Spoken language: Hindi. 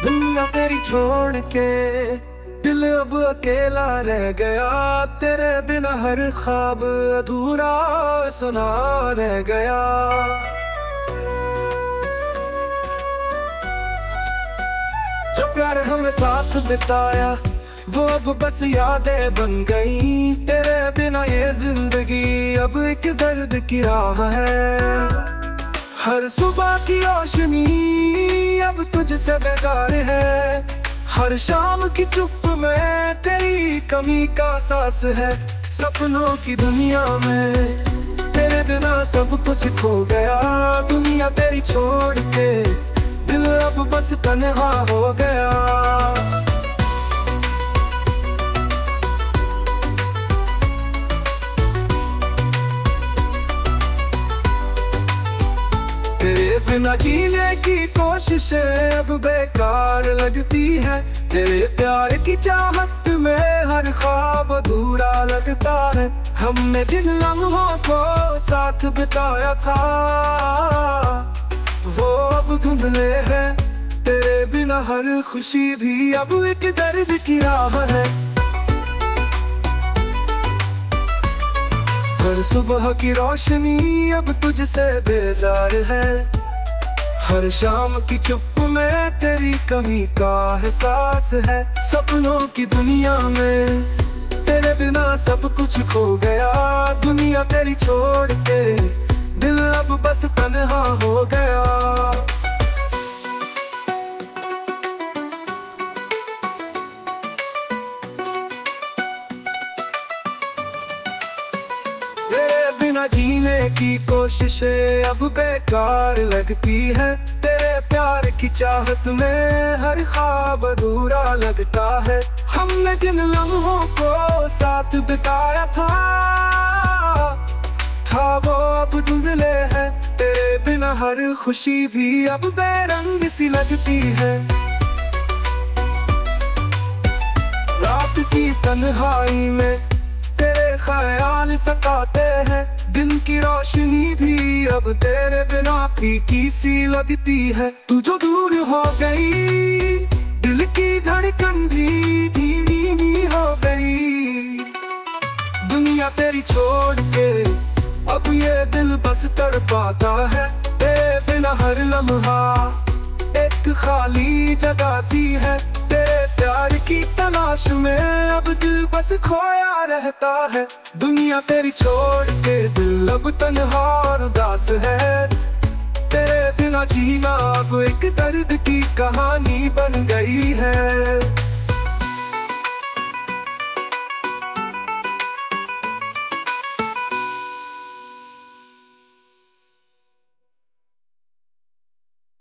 दुनिया तेरी छोड़ के दिल अब अकेला रह गया। तेरे बिना हर ख्वाब अधूरा सुना रह गया। जो प्यार हमें साथ बिताया वो अब बस यादें बन गई। तेरे बिना ये जिंदगी अब एक दर्द की राह है। हर सुबह की रोशनी अब तुझसे बेजार है। हर शाम की चुप में तेरी कमी का एहसास है। सपनों की दुनिया में तेरे बिना सब कुछ खो गया। दुनिया तेरी छोड़ के दिल अब बस तन्हा हो गया। तेरे बिना जीने की कोशिशें अब बेकार लगती है। तेरे प्यार की चाहत में हर ख्वाब अधूरा लगता है। हमने जिन लम्हों को साथ बिताया था वो अब धुंधले हैं। तेरे बिना हर खुशी भी अब एक दर्द की राह है। हर सुबह की रोशनी अब तुझसे बेजार है। हर शाम की चुप में तेरी कमी का एहसास है। सपनों की दुनिया में तेरे बिना सब कुछ खो गया। दुनिया तेरी छोड़ के दिल अब बस तन्हा हो गया। तेरे बिना जीने की कोशिशें अब बेकार लगती है। तेरे प्यार की चाहत में हर ख्वाब अधूरा लगता है। हमने जिन लम्हों को साथ बिताया था वो अब धुंधले हैं। तेरे बिना हर खुशी भी अब बेरंग सी लगती है। रात की तन्हाई में तेरे ख्याल सताते हैं। दिन की रोशनी भी अब तेरे बिना फीकी सी लगती है। तू जो दूर हो गई दिल की धड़कन भी धीमी हो गई। दुनिया तेरी छोड़ के अब ये दिल बस तड़पाता है। तेरे बिना हर लम्हा एक खाली जगह सी है। तेरे प्यार की तलाश में अब दिल बस खोया रहता है। दुनिया तेरी छोड़ के दिल अब तन्हा और उदास है। तेरे बिना जीना अब एक दर्द की कहानी बन गई है।